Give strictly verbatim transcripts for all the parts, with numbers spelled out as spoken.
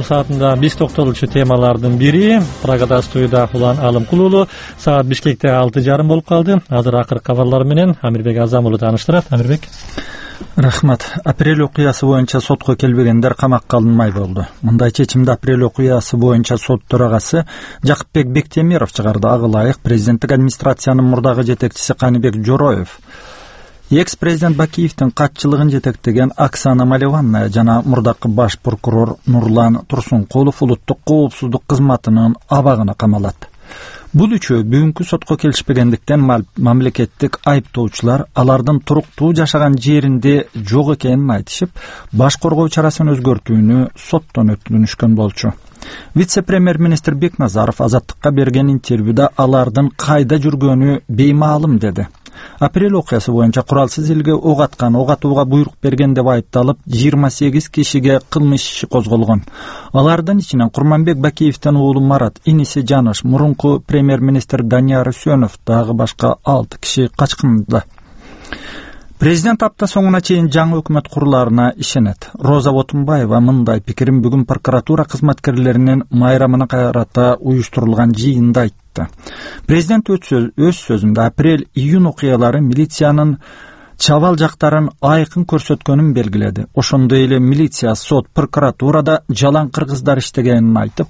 саатында биз токтолчу темалардын бири Прагада студияда Улан Алымкулуулу. Саат Бишкекте алты жарым болуп калды. Азыр акыркы кабарлар менен Амирбек Азам уулу тааныштырат. Амирбек. Рахмат. Апрель окуясы боюнча сотко келбегендер камакка алынмай болду. Мындай чечимди апрель окуясы боюнча сот төрагасы Жакыпбек Бектемиров чыгарды. Ага ылайык президенттик администрациянын мурдагы жетекчиси Каныбек Жороев, экс-президент Бакиевдин катчылыгын жетектеген Оксана Малеванная жана мурдакы баш прокурор Нурлан Турсункулов улуттук коопсуздук кызматынын абагына камалат. Бул үчөө бүгүнкү сотко келишпегендиктен мамлекеттик айыптоочулар алардын туруктуу жашаган жеринде жок экенин айтышып, баш коргоо чарасын өзгөртүүнү соттон өтүнүшкөн болчу. Вице-премьер-министр Бекназаров Азаттыкка берген интервьюда алардын кайда жүргөнү беймаалым деди. Апрель окуясы боюнча куралсыз элге ок аткан, ок атууга буйрук берген деп айыпталып, жыйырма сегиз кишиге кылмыш иши козголгон. Алардын ичинен Курманбек Бакиевдин уулу Марат, иниси Жаныш, мурунку премьер-министр Данияр Үсөнов дагы башка алты киши качкында. Президент апта соңуна чейин жаңы өкмөт куруларына ишенет. Роза Отунбаева мындай пикирин бүгүн прокуратура кызматкерлеринин майрамына карата уюштурулган жыйында айтты. Президент өз сөзүндө апрель-июнь окуялары милициянын чабал жактарын айкын көрсөткөнүн белгиледи. Ошондой эле милиция, сот, прокуратурада жалаң кыргыздар иштегенин айтып,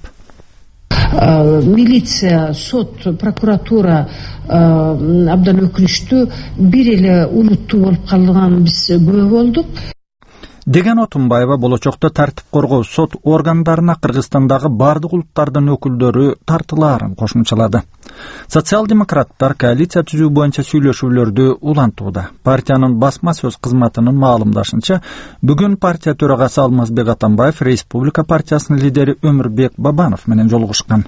милиция, сот, прокуратура абдан өкүнүчтүү, бир эле улуттуу болуп калганын биз күбө болдук деген Отунбаева болочокто тартип коргоо сот органдарына Кыргызстандагы бардык улуттардын өкүлдөрү тартылаарын кошумчалады. Социал-демократтар коалиция түзүү боюнча сүйлөшүүлөрдү улантууда. Партиянын басма сөз кызматынын маалымдашынча, бүгүн партия төрагасы Алмазбек Атамбаев Республика партиясынын лидери Өмүрбек Бабанов менен жолугушкан.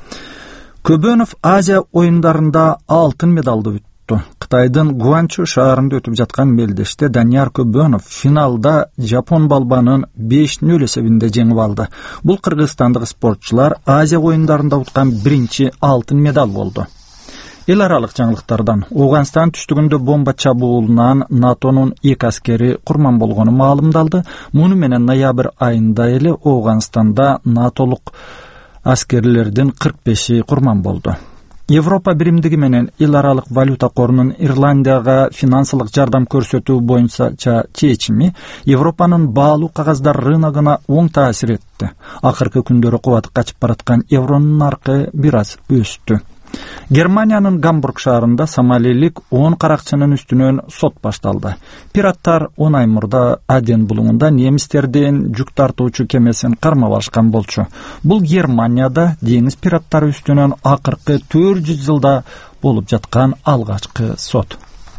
Көбөнов Азия оюндарында алтын медалды бүттү. Кытайдын Гуанчжоу шаарында өтүп жаткан мелдеште Данияр Көбөнов финалда жапон балбанын беш нөл эсебинде жеңип алды. Бул кыргызстандык спортчулар Азия оюндарында уткан биринчи алтын медаль болду. Эл аралык жаңылыктардан Ооганстан түштүгүндө бомба чабуулунан НАТОнун эки аскери курман болгону маалымдалды. Муну менен ноябрь айында эле Ооганстанда НАТОлук аскерлердин кырк беши курман болду. Европа биримдиги менен эл аралык валюта корунун Ирландияга финансылык жардам көрсөтүү боюнча чечими Европанын баалуу кагаздар рыногуна оң таасир этти. Акыркы күндөрү кубаты качып бараткан евронун наркы бир аз өстү. Германиянын Гамбург шаарында сомалилик он каракчынын үстүнөн сот башталды. Пираттар он ай мурда Аден булуңунда немистердин жүк тартуучу кемесин кармап алышкан болчу. Бул Германияда деңиз пираттары үстүнөн акыркы төрт жүз жылда болуп жаткан алгачкы сот.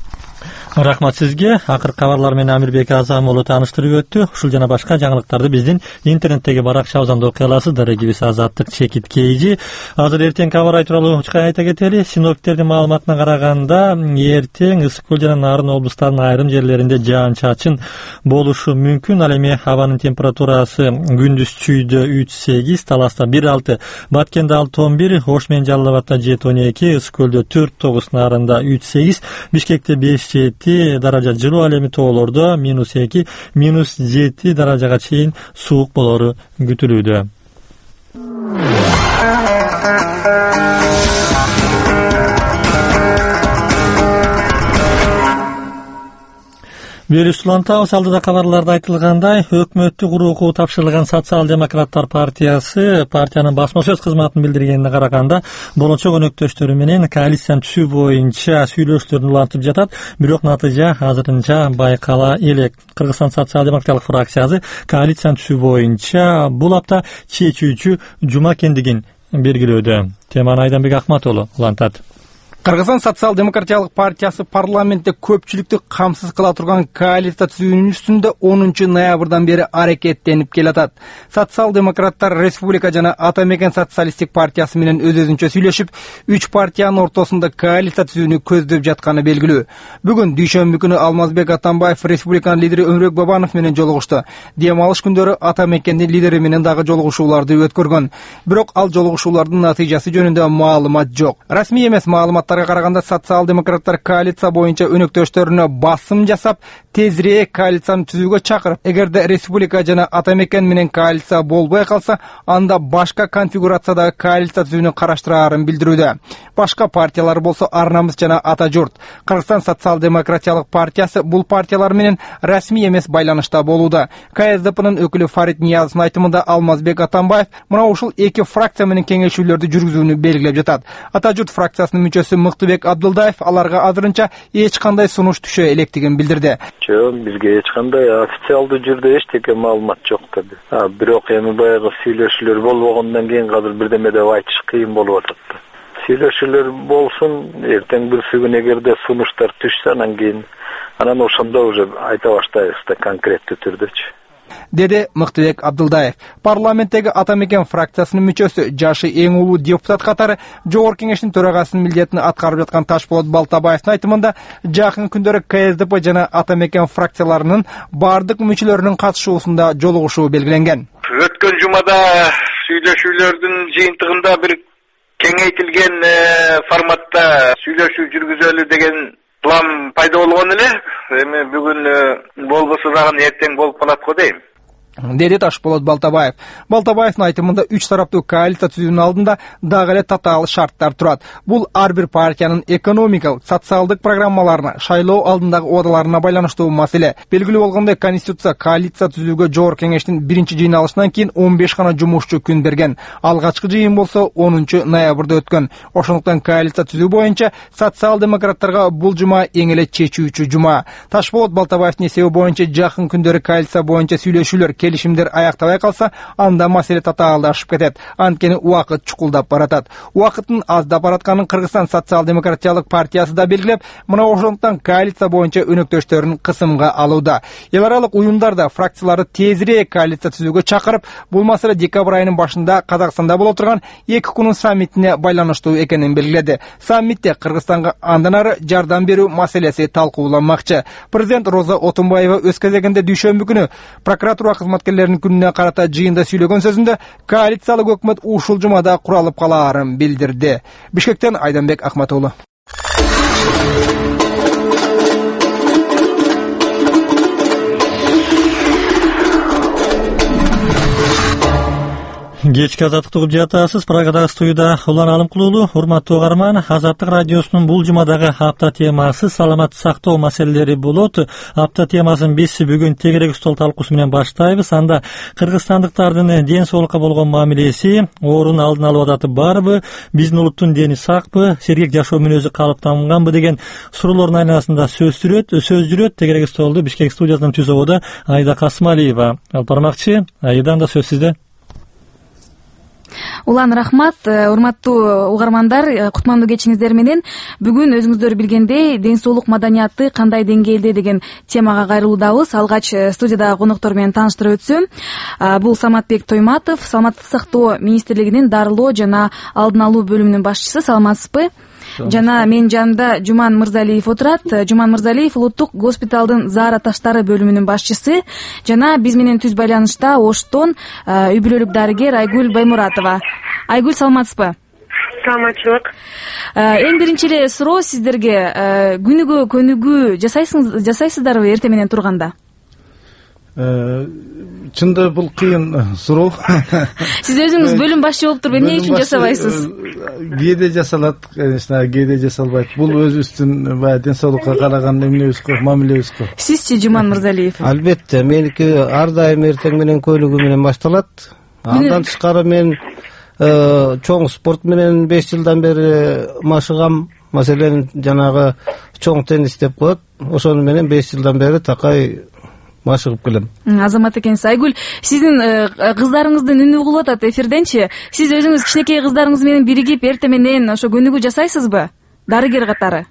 Рахмат сизге. Акыркы кабарлар менен Амирбек Азам уулу тааныштырып өттү. Ушул жана башка жаңылыктарды биздин интернеттеги баракчабыздан окуй аласыз. Дарегибиз Азаттык чекит кейжи. Азыр эртең кабар ай тууралуу учкай айта кетели. Синоптиктердин маалыматына караганда, эртең ысык көл жана Нарын облустарынын айрым жерлеринде жаан-чачын болушу мүмкүн. Ал эми абанын температурасы күндүз Чүйдө үч сегиз, Таласта бир алты, Баткенде алты он бир, Ош менен Жалал Абадта жети он эки, ысык көлдө төрт тогуз, Нарында үч сегиз, Бишкекте беш жети даража жылуу, ал эми тоолордо минус эки, минус жети даражага чейин суук болору күтүлүүдө. Берүүсү улантабыз. Алдыда кабарларда айтылгандай, өкмөттүк урукку тапшырылган Социал-демократтар партиясы партиянын басма сөз кызматын билдиргенине караганда, болочок өнөктөштөрү менен коалицияны түзүү боюнча сүйлөшүүлөрдү улантып жатат, бирок натыйжа азырынча байкала элек. Кыргызстан социал-демократтык фракциясы коалицияны түзүү боюнча бул апта чечүүчү жума экендигин белгилөөдө. Теманы Айданбек Ахматову улантат. Кыргызстан социал-демократиялык партиясы парламентте көпчүлүктү камсыз кыла турган коалиция түзүүнүн үстүндө онунчу ноябрдан бери аракеттенип келатат. Социал-демократтар Республика жана Ата Мекен социалисттик партиясы менен өз-өзүнчө сүйлөшүп, үч партиянын ортосунда коалиция түзүүнү көздөп жатканы белгилүү. Бүгүн дүйшөмбү күнү Алмазбек Атамбаев Республиканын лидери Өмүрбек Бабанов менен жолугушту. Дем алыш күндөрү Ата Мекендин лидери менен дагы жолугушууларды өткөргөн. Бирок ал жолугушуулардын натыйжасы жөнүндө маалымат жок. Расмий эмес маалымат демократтарга караганда социал демократтар коалиция боюнча өнөктөштөрүнө басым жасап, тезирээк коалицияны түзүүгө чакырып, эгерде республика жана ата мекен менен коалиция болбой калса, анда башка конфигурациядагы коалиция түзүүнү караштыраарын билдирүүдө. Башка партиялар болсо Ар намыс жана Ата журт. Кыргызстан социал демократиялык партиясы бул партиялар менен расмий эмес байланышта болууда. ка эс дэ пнын өкүлү Фарид Ниязовдун айтымында Алмазбек Атамбаев мына ушул эки фракция менен кеңешүүлөрдү жүргүзүүнү белгилеп жатат. Ата журт фракциясынын мүчөсү Мыктыбек Абдылдаев аларга азырынча эч кандай сунуш түшө электигин билдирди. Жок, бизге эч кандай официалдуу жүрдө эчтеке маалымат жок таби. Бирок эми баягы сүйлөшүүлөр болбогондон кийин азыр бирдеме деп айтыш кыйын болуп атат. Сүйлөшүүлөр болсун, эртең бүрсү күнү эгерде сунуштар түшсө, анан кийин анан ошондо уже айта баштайбыз да конкреттүү түрдөчү, деди Мыктыбек Абдылдаев. Парламенттеги Ата мекен фракциясынын мүчөсү, жашы эң улуу депутат катары Жогорку кеңештин төрагасынын милдетин аткарып жаткан Ташболот Балтабаевдин айтымында, жакын күндөрү ка эс дэ пэ жана Ата мекен фракцияларынын бардык мүчөлөрүнүн катышуусунда жолугушуу белгиленген. Өткөн жумада сүйлөшүүлөрдүн жыйынтыгында бир кеңейтилген форматта сүйлөшүү жүргүзөлү деген план пайда болгон эле. Эми бүгүн болбосо дагы эртең болуп калат го дейм, деди Ташболот Балтабаев. Балтабаевдин айтымында үч тараптуу коалиция түзүүнүн алдында дагы эле татаал шарттар турат. Бул ар бир партиянын экономикалык, социалдык программаларына, шайлоо алдындагы оодаларына байланыштуу маселе. Белгилүү болгондой, Конституция коалиция түзүүгө Жогорку кеңештин биринчи жыйналышынан кийин он беш гана жумушчу күн берген. Алгачкы жыйын болсо онунчу ноябрда өткөн. Ошондуктан коалиция түзүү боюнча социал демократтарга бул жума эң эле чечүүчү жума. Ташболот Балтабаевдин эсеби боюнча жакын күндөрү коалиция боюнча сүйлөшүүлөр, келишимдер аяктабай калса, анда маселе татаалдашып кетет. Анткени убакыт чукулдап баратат. Убакыттын аздап баратканын Кыргызстан социал демократиялык партиясы да белгилеп, мына ошондуктан коалиция боюнча өнөктөштөрүн кысымга алууда. Эл аралык уюмдар да фракцияларды тезирээк коалиция түзүүгө чакырып, бул маселе декабрь айынын башында Казакстанда боло турган эки күнүн саммитине байланыштуу экенин белгиледи. Саммитте Кыргызстанга андан ары жардам берүү маселеси талкууланмакчы. Президент Роза Отунбаева өз кезегинде дүйшөмбү күнү прокуратура кызматкерлеринин күнүнө карата жыйында сүйлөгөн сөзүндө коалициялык өкмөт ушул жумада куралып калаарын билдирди. Бишкектен Айданбек Ахматуулу. Кечки азаттыкты угуп жатасыз. Прагадагы студияда Улан Алымкулуулу. Урматтуу угарман, Азаттык радиосунун бул жумадагы апта темасы саламат сактоо маселелери болот. Апта темасын биз бүгүн тегерек стол талкуусу менен баштайбыз. Анда кыргызстандыктардын ден соолукка болгон мамилеси, оорунун алдын алуу адаты барбы, биздин улуттун дени сакпы, сергек жашоо мүнөзү калыптанганбы деген суроолордун айланасында сөз жүрөт. Сөз жүрөт тегерек столду Бишкек студиясынан түзүүгө Айда Касымалиева алып бармакчы. Айда, анда сөз сизде. Улан, рахмат. Урматтуу угармандар, кутмандуу кечиңиздер менен бүгүн өзүңүздөр билгендей ден соолук маданияты кандай деңгээлде деген темага кайрылуудабыз. Алгач студияда коноктор менен тааныштырып өтсөм, бул Саматбек Тойматов, саламаттык сактоо министрлигинин дарылоо жана алдын алуу бөлүмүнүн башчысы. Саламатсызбы? Жана менин жанымда Жуман Мырзалиев отурат. Жуман Мырзалиев улуттук госпиталдын заара таштары бөлүмүнүн башчысы. Жана биз менен түз байланышта Оштон үй бүлөлүк дарыгер Айгүл Баймуратова. Айгүл, саламатсызбы? Саламатчылык. Эң биринчи эле суроо сиздерге, күнүгө көнүгүү жасайсыздарбы эртең менен турганда? Чында бул кыйын суроо. Сиз өзүңүз бөлүм башчы болуп туруп эмне үчүн жасабайсыз? Кээде жасалат, конечно, кээде жасалбайт. Бул өзүбүздүн баягы ден соолукка караган эмнебиз го, мамилебиз го. Сизчи, Жуман Мырзалиев? Албетте, меники ар дайым эртең менен көнүгүү менен башталат. Андан тышкары мен чоң спорт менен беш жылдан бери машыгам. Маселен жанагы чоң теннис деп коет. Ошону менен беш жылдан бери такай машыгып келем. Азамат экенсиз. Айгүл, сиздин кыздарыңыздын үнү угулуп атат эфирденчи. Сиз өзүңүз кичинекей кыздарыңыз менен биригип эртең менен ошо көнүгүү жасайсызбы? Дарыгер катары.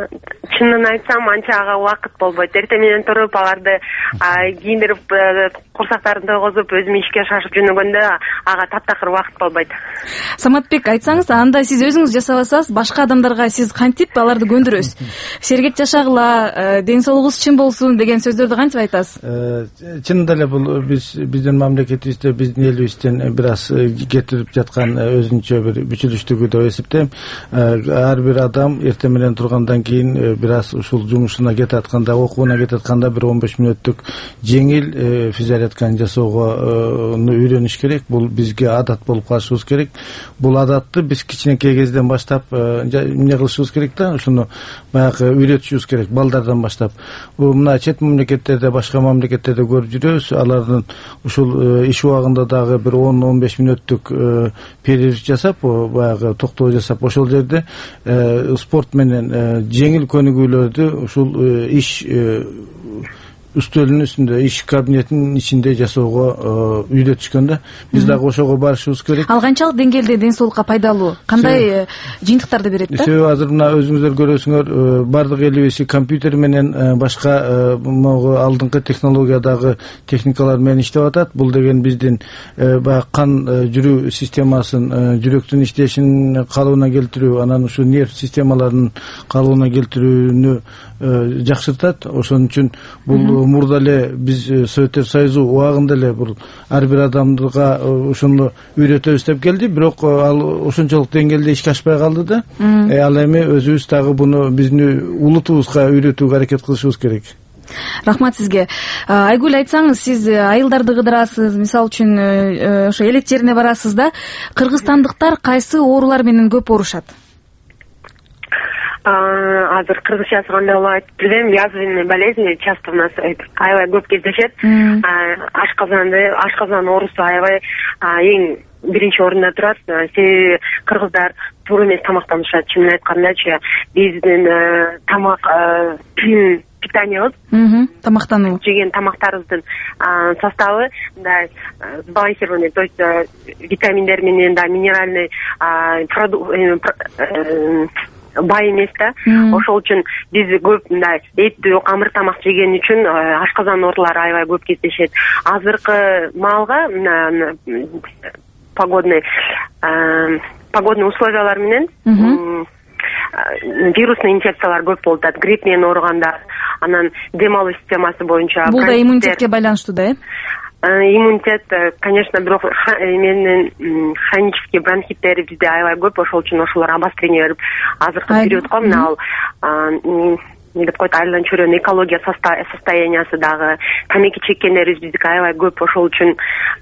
Чынын айтсам, анча ага убакыт болбойт. Эртең менен туруп аларды кийиндирип курсактарын тойгозуп өзүм ишке шашып жөнөгөндө ага таптакыр убакыт калбайт. Саматбек, айтсаңыз, анда сиз өзүңүз жасабасаңыз, башка адамдарга сиз кантип аларды көндүрөсүз? Сергек жашагыла, ден соолугуңуз чын болсун деген сөздөрдү кантип айтасыз? Чынында эле бул биз биздин мамлекетибизде, биздин элибизден бир аз кетирип жаткан өзүнчө бир бүчүлүштүгү деп эсептейм. Ар бир адам эртең менен тургандан кийин бир аз ушул жумушуна кетип атканда, окууна кетип атканда бир он беш мүнөттүк жеңил физзарядканы жасоого үйрөнүш керек. Бул бизге адат болуп калышыбыз керек. Бул адатты биз кичинекей кезден баштап эмне кылышыбыз керек да, ушуну баягы үйрөтүшүбүз керек балдардан баштап. Бул мына чет мамлекеттерде, башка мамлекеттерде көрүп жүрөбүз. Алардын ушул иш убагында дагы бир он он беш мүнөттүк перерыв жасап, баягы токтоо жасап, ошол жерде спорт менен жеңил көнүгүүлөрдү ушул иш үстөлүнүн үстүндө, иш кабинетинин ичинде жасоого үйрөтүшкөн да. Биз дагы ошого барышыбыз керек. Ал канчалык деңгээлде ден соолукка пайдалуу? Кандай жыйынтыктарды берет да? Себеби азыр мына өзүңүздөр көрөсүңөр, бардык элибиз компьютер менен башка могу алдыңкы технологиядагы техникалар менен иштеп атат. Бул деген биздин баягы кан жүрүү системасын, жүрөктүн иштешин калыбына келтирүү, анан ушу нерв системаларынын калыбына келтирүүнү жакшыртат. Ошон үчүн бул мурда эле биз Советтер Союзу убагында эле бул ар бир адамга ошону үйрөтөбүз деп келди, бирок ал ошончолук деңгээлде ишке ашпай калды да. Ал эми өзүбүз дагы буну биздин улутубузга үйрөтүүгө аракет кылышыбыз керек. Рахмат сизге. Айгүл, айтсаңыз, сиз айылдарды кыдырасыз, мисалы үчүн ошо элек жерине барасыз да. Кыргызстандыктар кайсы оорулар менен көп оорушат? Азыр кыргызчасы кандай болуп айтып билбейм. Язвенные болезни часто у нас аябай көп кездешет. Ашказанды, ашказан оорусу аябай эң биринчи орунда турат. Себеби кыргыздар туура эмес тамактанышат. Чынын айткандачы, биздин тамак питаниябыз, тамактануу, жеген тамактарыбыздын составы мындай сбалансированный, то есть витаминдер менен да минеральный бай эмес да. Ошол үчүн биз көп мындай эттүү, камыр тамак жеген үчүн ашказан оорулары аябай көп кездешет. Азыркы маалга погодный погодный условиялар менен вирусный инфекциялар көп болуп атат. Грипп менен ооругандар, анан дем алуу системасы боюнча. Бул да иммунитетке байланыштуу да, э? Иммунитет, конечно, бирок менен хронический бронхиттер бизде аябай көп, ошол үчүн ошолор обострение берип азыркы периодко мына ал эмне деп коет, айылдан чөйрөнүн экология состояниясы дагы, тамеки чеккендерибиз биздики аябай көп, ошол үчүн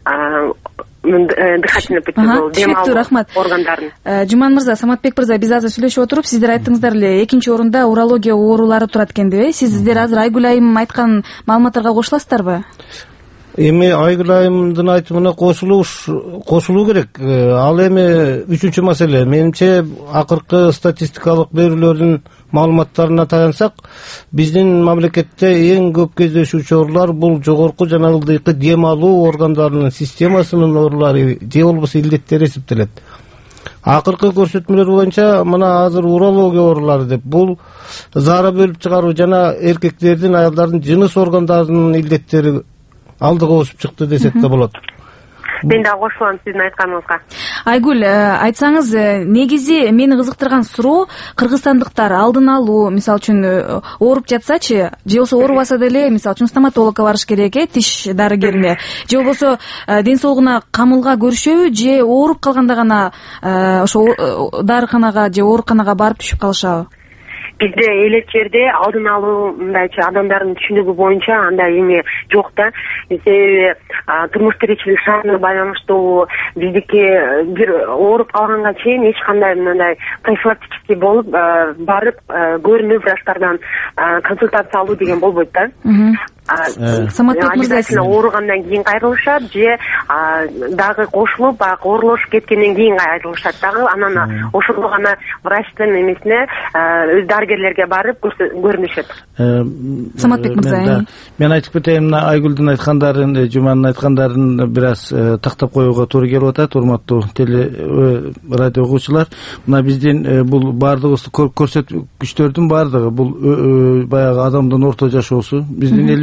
дыхательный путевой дем алуу органдарын. Жуман мырза, Саматбек мырза, биз азыр сүйлөшүп отуруп, сиздер айттыңыздар эле, экинчи орунда урология оорулары турат экен деп, э? Сиздер азыр Айгүл айым айткан маалыматтарга кошуласыздарбы? Эми Айгүл айымдын айтымына кошулуу кошулуу керек. Ал эми үчүнчү маселе. Менимче акыркы статистикалык берүүлөрдүн маалыматтарына таянсак, биздин мамлекетте эң көп кездешүүчү оорулар бул жогорку жана ылдыйкы дем алуу органдарынын системасынын оорулары же болбосо илдеттери эсептелет. Акыркы көрсөтмөлөр боюнча мына азыр урология оорулары деп, бул заара бөлүп чыгаруу жана эркектердин, аялдардын жыныс органдарынын илдеттери алдыга өсүп чыкты десек да болот. Мен да кошулам сиздин айтканыңызга. Айгүл, айтсаңыз, негизи мени кызыктырган суроо, кыргызстандыктар алдын алуу, мисалы үчүн ооруп жатсачы, же болбосо оорубаса деле, мисалы үчүн стоматологко барыш керек, э, тиш дарыгерине, же болбосо ден соолугуна камылга көрүшөбү, же ооруп калганда гана ошо дарыканага же ооруканага барып түшүп калышабы? Бизде элек жерде алдын алуу мындайча адамдардын түшүнүгү боюнча андай эме жок да. Себеби турмуш тиричилик шартына байланыштуу биздики бир ооруп калганга чейин эч кандай мындай профилактический болуп барып көрүнүп врачтардан консультация алуу деген болбойт да. Саматбек мырза, ооругандан кийин кайрылышат же дагы кошулуп баягы оорлошуп кеткенден кийин кайрылышат дагы, анан ошондо гана врачтын эмесине өз дарыгерлерге барып көрүнүшөт. Саматбек мырза, мен айтып кетейин, мына Айгүлдүн айткандарын, Жуманын айткандарын бир аз тактап коюуга туура келип атат, урматтуу теле радио угуучулар. Мына биздин бул баардыгыбыз көрсөткүчтөрдүн баардыгы бул баягы адамдын орто жашоосу, биздин элибиз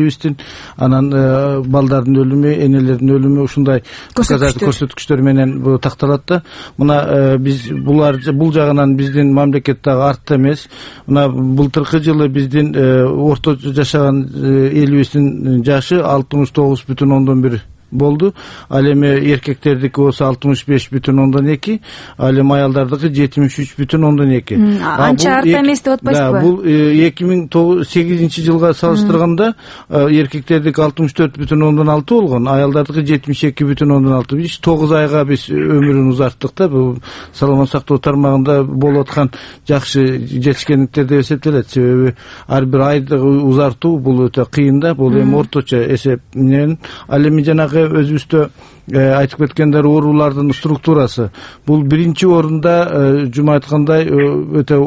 элибиздин анан балдардын өлүмү, энелердин өлүмү ушундай көрсөткүчтөр менен такталат да. Мына биз булар бул жагынан биздин мамлекет дагы артта эмес. Мына былтыркы жылы биздин орто жашаган элибиздин жашы алтымыш тогуз бүтүн ондон бир болду. Ал эми эркектердики болсо алтымыш беш бүтүн ондон эки, ал эми аялдардыкы жетимиш үч бүтүн ондон эки. Анча артта эмес деп атпайсызбы? Бул эки миң сегизинчи жылга салыштырганда эркектердики алтымыш төрт бүтүн ондон алты болгон, аялдардыкы жетимиш эки бүтүн ондон алты. Биз тогуз айга биз өмүрүн узарттык да. Бул саламат сактоо тармагында болуп аткан жакшы жетишкендиктер деп эсептелет. Себеби ар бир айды узартуу бул өтө кыйын да. Бул эми орточо эсеп менен. Ал эми жанагы өзүбүздө айтып кеткендер оорулардын структурасы. Бул биринчи орунда жума айткандай өтө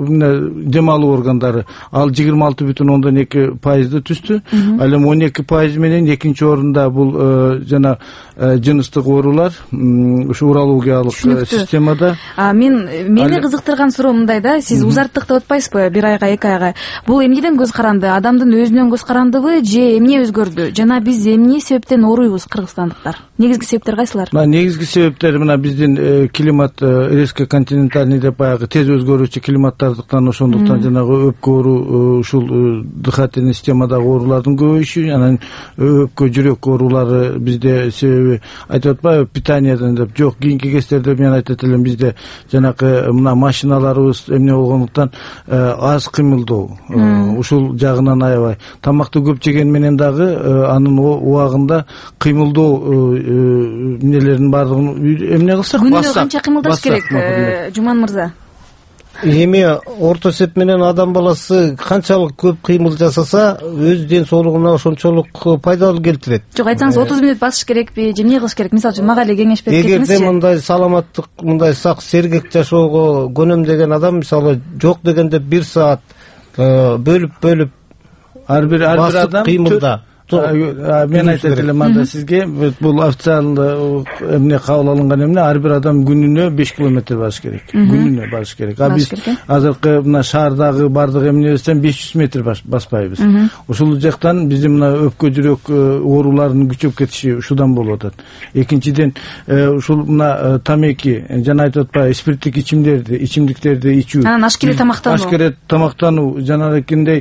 дем алуу органдары. Ал жыйырма алты бүтүн ондон эки пайызды түздү. Ал эми он эки пайыз менен экинчи орунда бул жана жыныстык оорулар, ушу урологиялык системада. Мен мени кызыктырган суроо мындай да, сиз узарттык деп атпайсызбы бир айга, эки айга. Бул эмнеден көз каранды? Адамдын өзүнөн көз карандыбы же эмне өзгөрдү? Жана биз эмне себептен ооруйбуз кыргызстандыктар? Негизги себептер кайсылар? Мына негизги себептер мына биздин климат резко континентальный деп баягы тез өзгөрүүчү климаттардыктан, ошондуктан жанагы өпкө оору, ушул дыхательный системадагы оорулардын көбөйүшү, анан өпкө жүрөк оорулары бизде себеби айтып атпайбы питаниядан деп. Жок, кийинки кездерде мен айтат элем, бизде жанакы мына машиналарыбыз эмне болгондуктан аз кыймылдоо, ушул жагынан аябай. Тамакты көп жеген менен дагы анын убагында кыймылдоо эмнелердин баардыгын эмне кылсак, күнүнө канча кыймылдаш керек, Жуман мырза? Эми орто эсеп менен адам баласы канчалык көп кыймыл жасаса, өз ден соолугуна ошончолук пайдалуу келтирет. Жок, айтсаңыз отуз мүнөт басыш керекпи же эмне кылыш керек? Мисалы үчүн мага эле кеңеш берип кетсеңизчи. Эгерде мындай саламаттык, мындай сак, сергек жашоого көнөм деген адам, мисалы жок дегенде бир саат бөлүп-бөлүп ар бир ар бир адам кыймылда. Мен айтат элем анда сизге, бул официалдуу эмне кабыл алынган эмне, ар бир адам күнүнө беш километр басыш керек. Күнүнө басыш керек. А биз азыркы мына шаардагы бардык эмнебизден беш жүз метр баспайбыз. Ушул жактан биздин мына өпкө жүрөк ооруларынын күчөп кетиши ушудан болуп атат. Экинчиден, ушул мына тамеки, жана айтып атпайбы, спирттик ичимдерди, ичимдиктерди ичүү. Анан ашкере тамактануу. Ашкере тамактануу, жанагындай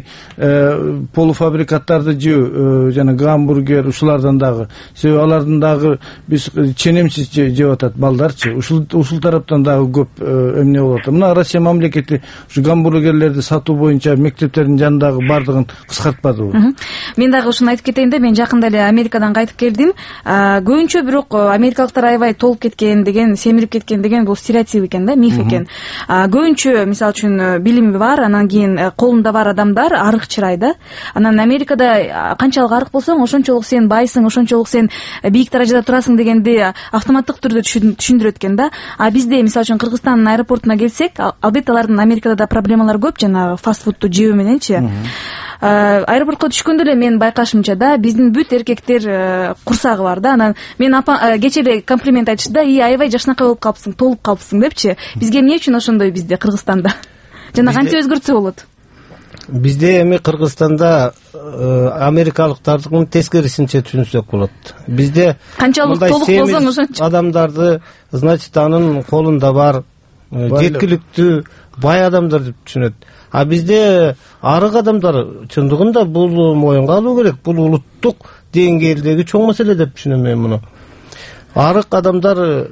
полуфабрикаттарды жөө, жана гамбургер, ушулардан дагы. Себеби алардын дагы биз ченемсиз жеп атат балдарчы. Ушул ушул тараптан дагы көп эмне болот. Мына Россия мамлекети ушу гамбургерлерди сатуу боюнча мектептердин жанындагы бардыгын кыскартпадыбы? Мен дагы ушуну айтып кетейин да, мен жакында эле Америкадан кайтып келдим. Көбүнчө бирок америкалыктар аябай толуп кеткен деген, семирип кеткен деген бул стереотип экен да, миф экен. Көбүнчө мисалы үчүн билими бар, анан кийин колунда бар адамдар арык чырай да. Анан Америкада канчалык арык болсоң, ошончолук сен байсың, ошончолук сен бийик даражада турасың дегенди автоматтык түрдө түшүндүрөт экен да. А бизде мисалы үчүн Кыргызстандын аэропортуна келсек, албетте алардын Америкада да проблемалар көп, жана фастфудту жөө мененчи. Аэропортко түшкөндө эле мен байкашымча да, биздин бүт эркектер курсагы бар да. Анан мен апа кечээ эле комплимент айтышты да, "И, аябай жакшынакай болуп калыпсың, толуп калыпсың" депчи. Бизге эмне үчүн ошондой бизде Кыргызстанда? Жана кантип өзгөртсө болот? Бизде эми Кыргызстанда америкалыктардын тескерисинче түшүнсөк болот. Бизде канчалык толук болсоң ошончо адамдарды, значит, анын колунда бар, жеткиликтүү бай адамдар деп түшүнөт. А бизде арык адамдар чындыгында бул моюнга алуу керек. Бул улуттук деңгээлдеги чоң маселе деп түшүнөм мен муну. Арык адамдар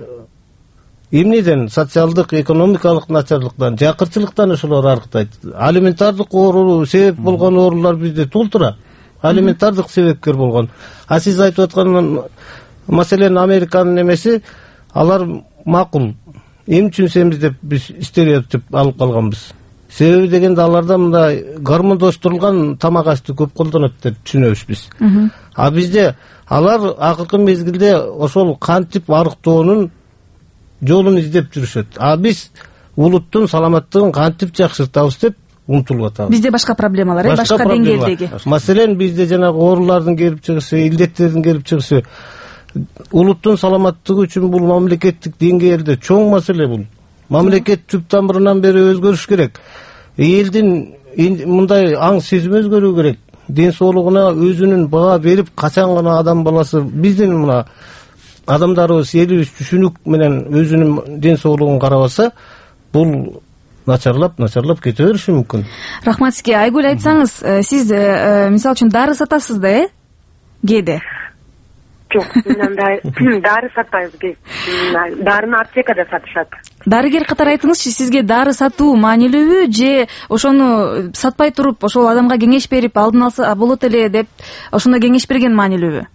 эмнеден? Социалдык, экономикалык начарлыктан, жакырчылыктан ошолор арыктайт. Алиментардык оору себеп болгон оорулар бизде толтура. Алиментардык себепкер болгон. А сиз айтып аткан маселен Американын эмеси, алар макул. Эмне үчүн семиз деп биз стереотип алып калганбыз. Себеби дегенде аларда мындай гормондоштурулган тамак ашты көп колдонот деп түшүнөбүз биз. А бизде алар акыркы мезгилде ошол кантип арыктоонун жолун издеп жүрүшөт. А биз улуттун саламаттыгын кантип жакшыртабыз деп умтулуп атабыз. Бизде башка проблемалар, э, башка деңгээлдеги. Маселен, бизде жанагы оорулардын келип чыгышы, илдеттердин келип чыгышы, улуттун саламаттыгы үчүн бул мамлекеттик деңгээлде чоң маселе бул. Мамлекет түп тамырынан бери өзгөрүш керек. Элдин мындай аң сезим өзгөрүү керек. ден соолугуна өзүнүн баа берип, качан гана адам баласы биздин мына адамдарыбыз элибиз түшүнүк менен өзүнүн ден соолугун карабаса, бул начарлап начарлап кете бериши мүмкүн. Рахмат сизге. Айгүл, айтсаңыз, сиз мисалы үчүн дары сатасыз да, э? Кээде? Жок, мындай дары сатпайбыз биз. Дарыны аптекада сатышат. Дарыгер катары айтыңызчы, сизге дары сатуу маанилүүбү же ошону сатпай туруп, ошол адамга кеңеш берип алдын алса болот эле деп ошондой кеңеш берген маанилүүбү?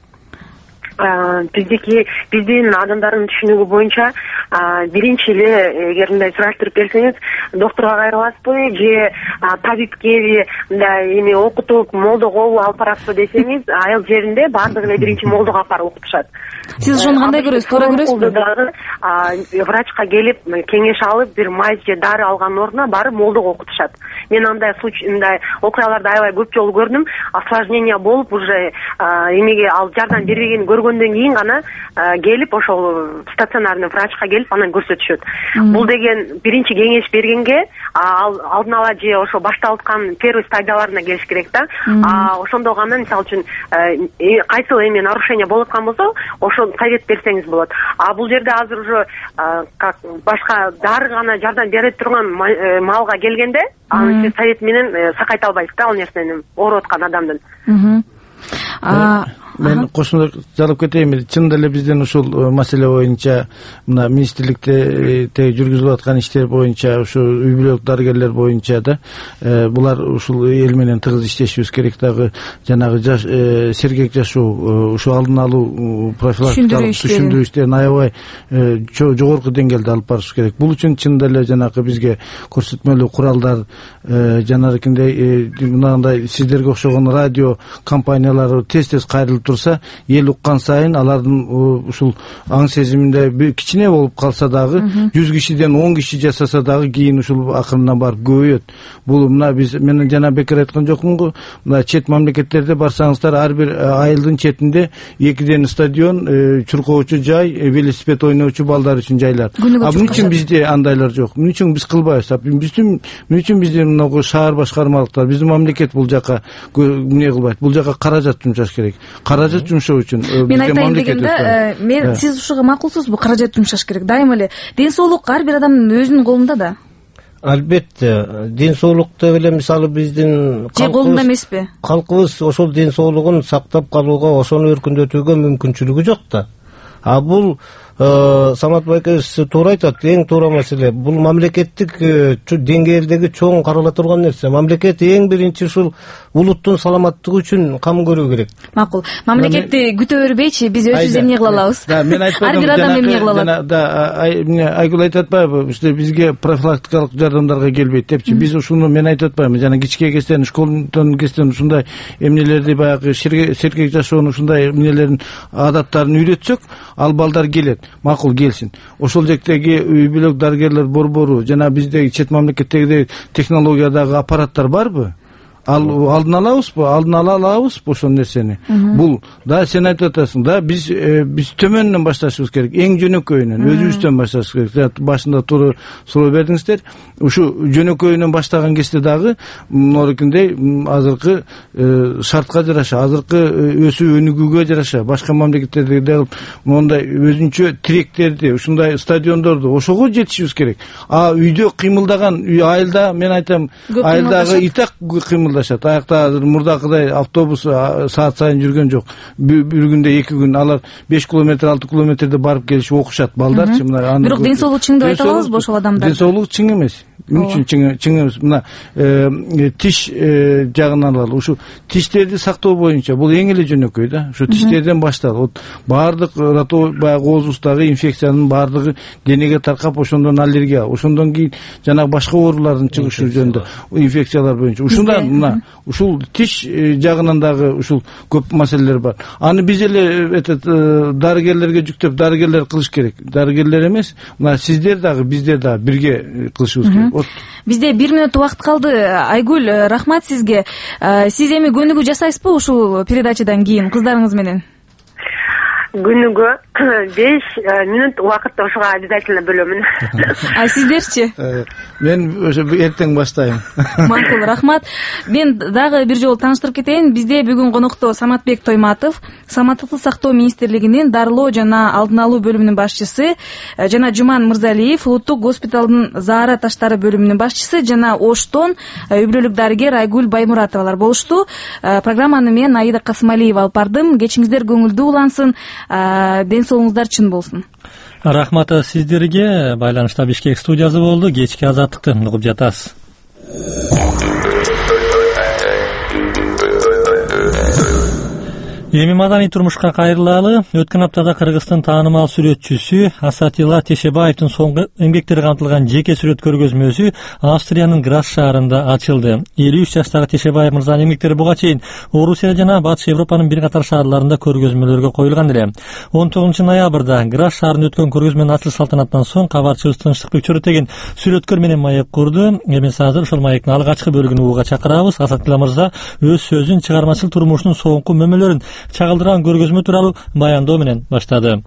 Биздики биздин адамдардын түшүнүгү боюнча биринчи эле эгер мындай сураштырып келсеңиз, доктурга кайрыласызбы же табипке мындай эми окутуп молдого алып барасызбы десеңиз, айыл жеринде баардыгы эле биринчи молдого алып барып окутушат. Сиз ошону кандай көрөсүз? Туура көрөсүзбү? Дагы врачка келип кеңеш алып, бир май же дары алган ордуна барып молдого окутушат. Мен андай случай, мындай окуяларды аябай көп жолу көрдүм. Осложнение болуп уже эмеге ал жардам бербегенин көргөндөн кийин гана келип ошол стационарный врачка келип анан көрсөтүшөт. Бул деген биринчи кеңеш бергенге ал алдын ала же ошо башталып аткан первый стадияларына келиш керек да. А ошондо гана мисалы үчүн кайсыл эме нарушение болуп аткан болсо, ошо совет берсеңиз болот. А бул жерде азыр уже как башка дары гана жардам бере турган маалга келгенде, аны сиз совет менен сакайта албайсыз да, ал нерсени ооруп аткан адамдын. Мен кошумча жалып кетейин. Чындап эле биздин ушул маселе боюнча мына министрликте жүргүзүлүп аткан иштер боюнча, ушу үй бүлөлүк дарыгерлер боюнча да булар ушул эл менен тыгыз иштешибиз керек. Дагы жанагы жаш сергек жашоо, ушу алдын алуу профилактикалык түшүндүрүү иштерин аябай жогорку деңгээлде алып барыш керек. Бул үчүн чындап эле жанагы бизге көрсөтмөлүү куралдар, жанагындай мынандай сиздерге окшогон радио компаниялары тез-тез кайрылып турса, эл уккан сайын алардын ушул аң сезиминде кичине болуп калса дагы, жүз кишиден он киши жасаса дагы кийин ушул акырына барып көбөйөт. Бул мына биз мен жана бекер айткан жокмунбу? Мына чет мамлекеттерде барсаңыздар, ар бир айылдын четинде экиден стадион, чуркоочу жай, велосипед ойноочу балдар үчүн жайлар. А эмне үчүн бизде андайлар жок? Эмне үчүн биз кылбайбыз? Биздин эмне үчүн биздин мына шаар башкармалыктар, биздин мамлекет бул жака эмне кылбайт? Бул жака каражат жумшаш керек. Каражат жумшоо үчүн мен айтайын дегенде, мен сиз ушуга макулсузбу? Каражат жумшаш керек. Дайыма эле ден соолук ар бир адамдын өзүнүн колунда да. Албетте, ден соолукта эле мисалы биздин колунда эмеспи? Калкыбыз ошол ден соолугун сактап калууга, ошону өркүндөтүүгө мүмкүнчүлүгү жок да. А бул Самат байкебиз туура айтат, эң туура маселе. Бул мамлекеттик деңгээлдеги чоң карала турган нерсе. Мамлекет эң биринчи ушул улуттун саламаттыгы үчүн кам көрүү керек. Макул. Мамлекетти күтө бербейчи, биз өзүбүз эмне кыла алабыз? Да, мен айтпадым. Ар бир адам эмне кыла алат? Да, Айгүл айтып атпайбы? Бизге профилактикалык жардамдарга келбейт депчи. Биз ушуну мен айтып атпаймынбы? Жана кичке кезден, школдон кезден ушундай эмнелерди, баягы сергек жашоонун ушундай эмнелерин, адаттарын үйрөтсөк, ал балдар келет. Макул, келсин. Ошол жактагы үй бүлөк дарыгерлер борбору жана биздеги чет мамлекеттеги технологиядагы аппараттар барбы? Ал алдын алабызбы? Алдын ала алабызбы ошол нерсени? Бул да сен айтып атасың да, биз биз төмөндөн башташыбыз керек. Эң жөнөкөйүнөн, өзүбүздөн башташыбыз керек. Башында туура суроо бердиңиздер. Ушу жөнөкөйүнөн баштаган кезде дагы мынорикиндей азыркы шартка жараша, азыркы өсүү өнүгүүгө жараша, башка мамлекеттерде дагы мондай өзүнчө тиректерди, ушундай стадиондорду ошого жетишибиз керек. А үйдө кыймылдаган, айылда мен айтам, айылдагы итак кыймыл аякта азыр мурдакыдай автобус саат сайын жүргөн жок. Бир күндө эки күн алар беш километр, алты километрде барып келишип окушат балдарчы. Бирок ден соолук чың деп айта алабызбы ошол адамдар? Ден соолук чың эмес. Эмне үчүн чың чың эмес? Мына тиш жагынан алалы. Ушу тиштерди сактоо боюнча бул эң эле жөнөкөй да. Ушу тиштерден башталып, баардык ротовый баягы оозубуздагы инфекциянын баардыгы денеге таркап, ошондон аллергия, ошондон кийин жана башка оорулардын чыгышы жөнүндө инфекциялар боюнча. Ушундан мына ушул тиш жагынан дагы ушул көп маселелер бар. Аны биз эле этот дарыгерлерге жүктөп, дарыгерлер кылыш керек. Дарыгерлер эмес, мына сиздер дагы, биздер дагы бирге кылышыбыз керек. Бизде бир мүнөт убакыт калды. Айгүл, рахмат сизге. Сиз эми көнүгүү жасайсызбы ушул передачадан кийин кыздарыңыз менен? күнүгө беш мүнөт убакытты ошого обязательно бөлөмүн. А сиздерчи? Мен ошо эртең баштайм. Макул, рахмат. Мен дагы бир жолу тааныштырып кетейин. Бизде бүгүн конокто Саматбек Тойматов, Саламаттыкты сактоо министрлигинин дарылоо жана алдын алуу бөлүмүнүн башчысы, жана Жуман Мырзалиев, улуттук госпиталдын заара таштары бөлүмүнүн башчысы, жана Оштон үй бүлөлүк дарыгер Айгүл Баймуратовалар болушту. Программаны мен Аида Касымалиева алып бардым. Кечиңиздер көңүлдүү улансын, ден соолугуңуздар чын болсун. Рахмат сиздерге. Байланышта Бишкек студиясы болду. Кечки азаттыкты угуп жатасыз. Эми маданий турмушка кайрылалы. Өткөн аптада Кыргыздын таанымал сүрөтчүсү Асатила Тешебаевдин соңку эмгектери камтылган жеке сүрөт көргөзмөсү Австриянын Грас шаарында ачылды. элүү үч жаштагы Тешебаев мырзанын эмгектери буга чейин Орусия жана Батыш Европанын бир катар шаарларында көргөзмөлөргө коюлган эле. он тогузунчу ноябрда Грас шаарында өткөн көргөзмөнүн ачылыш салтанатынан соң кабарчыбыз Тынчтыкбек Чөрөтеген сүрөткөр менен маек курду. Эмес азыр ушул маектин алгачкы бөлүгүн угууга чакырабыз. Асатила мырза өз сөзүн чыгармачыл турмушунун соңку мөмөлөрүн чагылдырган көргөзмө тууралуу баяндоо менен баштады.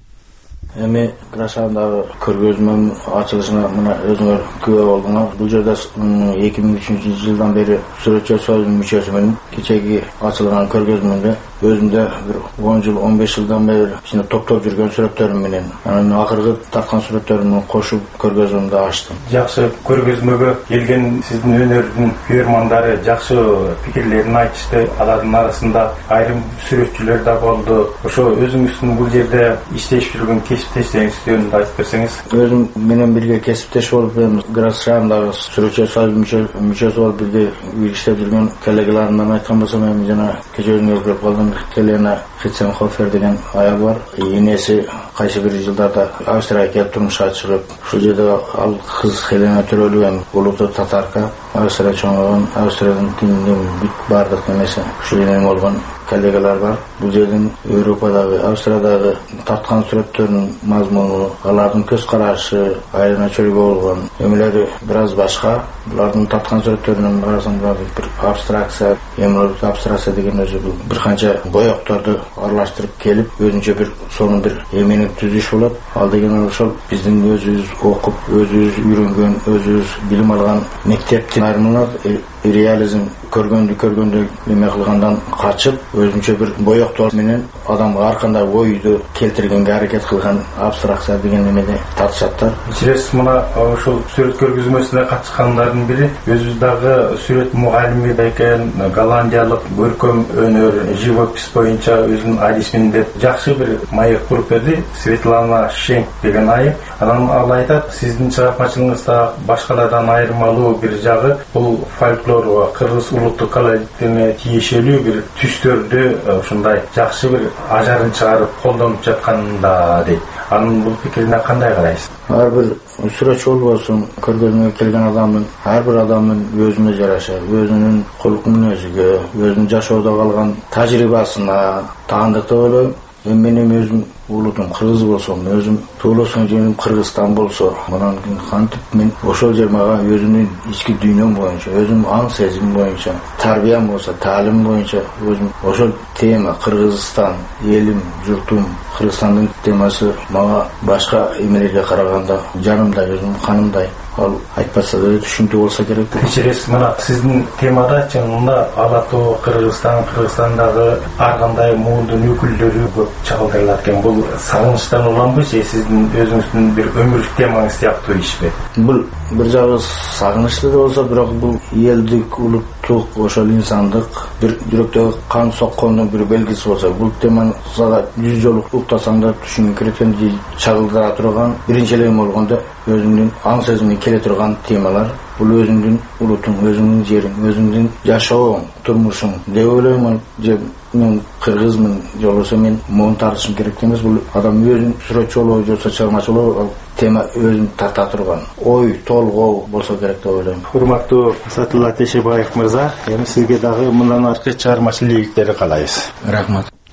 Эми Грас шаарындагы көргөзмөнүн ачылышына мына өзүңөр күбө болдуңар. Бул жерде эки миң үчүнчү жылдан бери сүрөтчүлөр союзунун мүчөсүмүн. Кечеги ачылган көргөзмөдө өзүмдө бир он жыл он беш жылдан бери ичинде топтоп жүргөн сүрөттөрүм менен анан акыркы тарткан сүрөттөрүмдү кошуп көргөзмөмдү ачтым. Жакшы көргөзмөгө келген сиздин өнөрдүн күйөрмандары жакшы пикирлерин айтышты. Алардын арасында айрым сүрөтчүлөр да болду. Ошо өзүңүздүн бул жерде иштешип жүргөн кесиптештериңиз жөнүндө айтып берсеңиз. Өзүм менен бирге кесиптеш болуп, Грас шаарындагы сүрөтчүлөр союзунун мүчөсү болуп бирге иштеп жүргөн коллегаларымдан айткан болсом, эми жана кечээ өзүңөр көрүп калдым, Хелена Хитценхофер деген аял бар. Энеси кайсы бир жылдарда Австрияга келип турмушка чыгып, ушул жерде ал кыз Хелена төрөлүп, эми улуттуу татарка, Австрия чоңойгон, Австриянын тилинин бүт баардык немеси ушул жерден болгон коллегалар бар. Бул жердин Европадагы, Австриядагы тарткан сүрөттөрүнүн мазмуну, алардын көз карашы, айрына чөйгө болгон өмүлөрү бир аз башка. Булардын тарткан сүрөттөрүнүн арасында бир абстракция, эми абстракция деген өзү бир канча боекторду аралаштырып келип, өзүнчө бир сонун бир эмени түзүш болот. Ал деген ошол биздин өзүбүз окуп, өзүбүз үйрөнгөн, өзүбүз билим алган мектептин айрымалар реализм көргөндү көргөндө эме кылгандан качып, өзүнчө бир боектор менен адамга ар кандай ойду келтиргенге аракет кылган абстракция деген эмеде тартышаттар. Сиз мына ошол сүрөт көргөзмөсүнө катышкандардын бири өзү дагы сүрөт мугалими экен, голландиялык көркөм өнөр, живопись боюнча өзүнүн адисмин деп жакшы бир маек куруп берди. Светлана Шенк деген айым. Анан ал айтат, сиздин чыгармачылыгыңызда башкалардан айырмалуу бир жагы бул фольклор, кыргыз улуттук коллективине тиешелүү бир түстөрдү ушундай жакшы бир ажарын чыгарып колдонуп жатканында дейт. Анын бул пикирине кандай карайсыз? Ар бир сүрөтчү болбосун, көргөзмөгө келген адамдын, ар бир адамдын өзүнө жараша, өзүнүн кулк мүнөзүгө, өзүнүн жашоодо калган тажрыйбасына таандык деп ойлойм. Эми мен өзүм улутум кыргыз болсом, өзүм туулган жерим Кыргызстан болсо, мындан кантип мен ошол жер мага өзүмдүн ички дүйнөм боюнча, өзүм аң сезим боюнча, тарбиям болсо, таалим боюнча өзүм ошол тема Кыргызстан, элим, журтум, Кыргызстандын темасы мага башка эмелерге караганда жанымдай, өзүм канымдай. Ал айтпаса да түшүнтүү болсо керек. Кечиресиз, мына сиздин темада чынында Ала Тоо, Кыргызстан, Кыргызстандагы ар кандай муундун өкүлдөрү көп чагылдырылат экен. Бул сагынычтан уланбы же сиздин өзүңүздүн бир өмүрлүк темаңыз сыяктуу ишпи? Бул бир жагы сагынычтуу да болсо, бирок бул элдик, улуттук, ошол инсандык бир жүрөктөгү кан соккондун бир белгиси болсо, бул теманы сага жүз жолу уктасаң да түшүнгүң керектен чагылдыра турган биринчи эле болгондо өзүмдүн аң сезимине келе турган темалар. Бул өзүңдүн улутуң, өзүңдүн жериң, өзүңдүн жашооң, турмушуң деп ойлойм. Же мен кыргызмын, же болбосо мен моун тартышым керек эмес. Бул адам өзүн сүрөтчү болобу, же болбосо чыгармачы болобу, тема өзүн тарта турган ой, толгоо болсо керек деп ойлойм. Урматтуу Асатилла Тешебаев мырза, эми сизге дагы мындан аркы чыгармачылык ийгиликтери каалайбыз. Рахмат.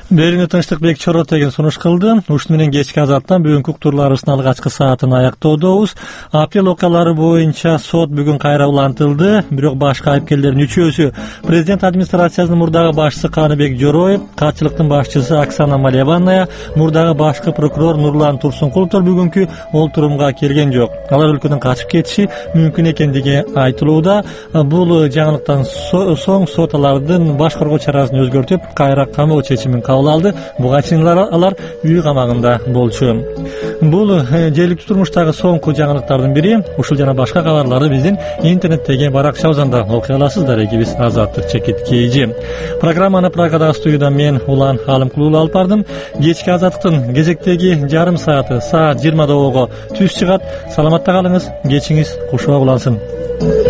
Берүүнү Тынчтыкбек Чоротеген сунуш кылды. Ушуну менен кечки азаттан бүгүнкү уктурларыбыздын алгачкы саатын аяктоодобуз. Апрель окуялары боюнча сот бүгүн кайра улантылды. Бирок башка айыпкерлердин үчөөсү президент администрациясынын мурдагы башчысы Каныбек Жороев, катчылыктын башчысы Оксана Малеванная, мурдагы башкы прокурор Нурлан Турсункуловдор бүгүнкү олтурумга келген жок. Алар өлкөдөн качып кетиши мүмкүн экендиги айтылууда. Бул жаңылыктан соң сот алардын баш коргоо чарасын өзгөртүп, кайра камоо чечимин кабыл алды. Буга чейин алар үй камагында болчу. Бул жергиликтүү турмуштагы соңку жаңылыктардын бири. Ушул жана башка кабарларды биздин интернеттеги баракчабыздан да окуй аласыздар. Экибиз Азаттык Чекит Кейжи. Программаны Прагадагы студияда мен Улан Алымкулуу алып бардым. Кечки Азаттыктын кезектеги жарым сааты саат жыйырмада ого түз чыгат. Саламатта калыңыз, кечиңиз кушуа улансын.